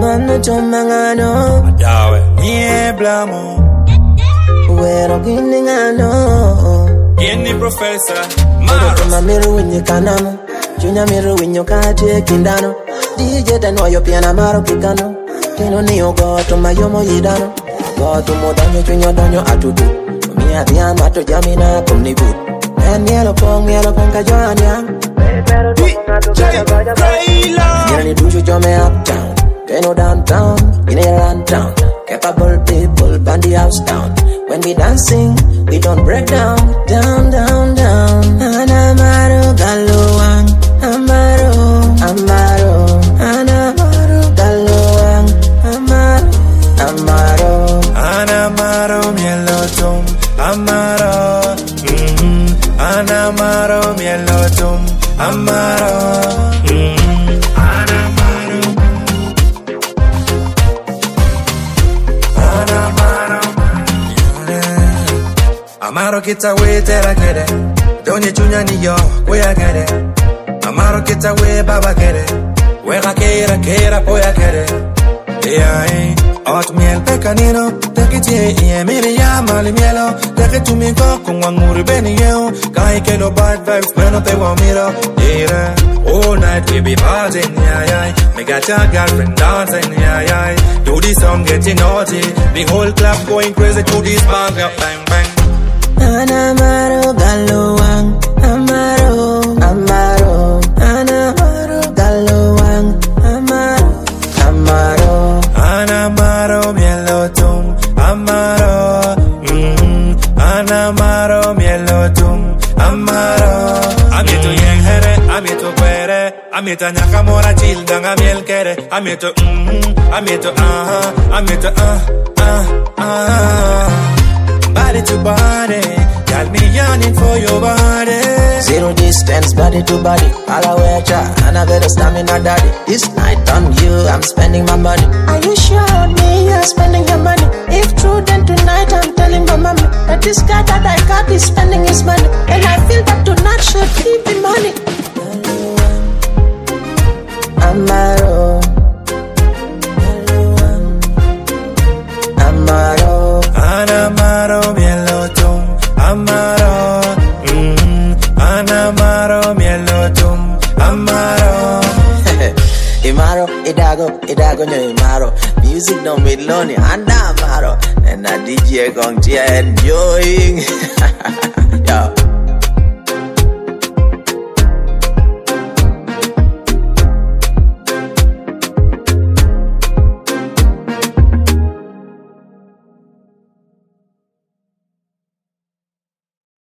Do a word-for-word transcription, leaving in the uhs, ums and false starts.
Mano chomangano Adawe Nieblamo Wero giningano Yeni professor Maro Mamiru winyi kanamo Junya miru winyo kati kindano D J tenwa yo piana maro kikano Tino niyo goto mayomo yidano Goto modanyo chunyo danyo atudu Mia diya mato jamina kumni bud En yellow pong yellow pong kajoan yang D J Rayla Nirani duju jome uptown Keno downtown, in a run town. Capable people, bandy house down. When we dancing, we don't break down. Down, down, down. Anamaro galoang, amaro, amaro. Anamaro galoang, amaro, amaro. Anamaro mielotum, amaro. Mm-hmm. Anamaro mielotum, amaro. Mm-hmm. Amaro kita we tera kere Donye chunya ni yo Kwea kere Amaro kita we baba kere Wega kera kera poya kere Yeah, ot miel pecanino Teke tie ie mire ya mali mielo Teke tu mi ko con wanguri beni yo Kai ke lo bad vibes pero te wa miro Yeah, all night we be partying Yeah, yeah Me got your girlfriend dancing Yeah, yeah Do this song getting naughty The whole club going crazy to this bang bang bang Anamaro galoang, amaro, amaro. Anamaro galoang, amaro, amaro. Anamaro mielotum, amaro. Mm, Anamaro mielotum, amaro. Amito yeng here, amito kwere, amito nyakamora childanga miel kere, amito mm, amito ah, amito ah, ah, ah. Body to body, got me yearning for your body. Zero distance, body to body. Alawecha, and I better stamina daddy. This night on you, I'm spending my money. Are you sure on me? You're spending your money. If true, then tonight I'm telling my mommy that this guy that I got is spending his money, and I feel that tonight should keep me money. Amaro, Amaro. Anamaro mielotum, amaro. Mm, Anamaro mielotum, amaro. Imaro, idago, idago nyo imaro. Music don't be lonely, anda amaro. And a D J gong tia enjoying. Yo.